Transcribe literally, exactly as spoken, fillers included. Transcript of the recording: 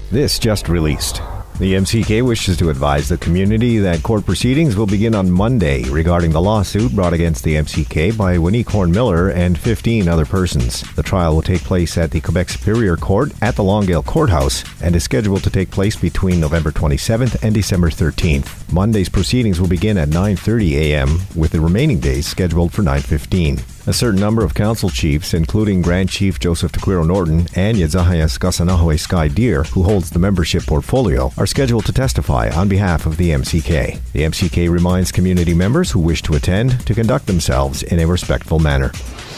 This just released. The M C K wishes to advise the community that court proceedings will begin on Monday regarding the lawsuit brought against the M C K by Winnie Horn-Miller and fifteen other persons. The trial will take place at the Quebec Superior Court at the Longueuil Courthouse and is scheduled to take place between November twenty-seventh and December thirteenth. Monday's proceedings will begin at nine thirty a.m., with the remaining days scheduled for nine fifteen. A certain number of council chiefs, including Grand Chief Joseph Tequiro Norton and Yedzahayas Gasanahoe Sky Deer, who holds the membership portfolio, are scheduled to testify on behalf of the M C K. The M C K reminds community members who wish to attend to conduct themselves in a respectful manner.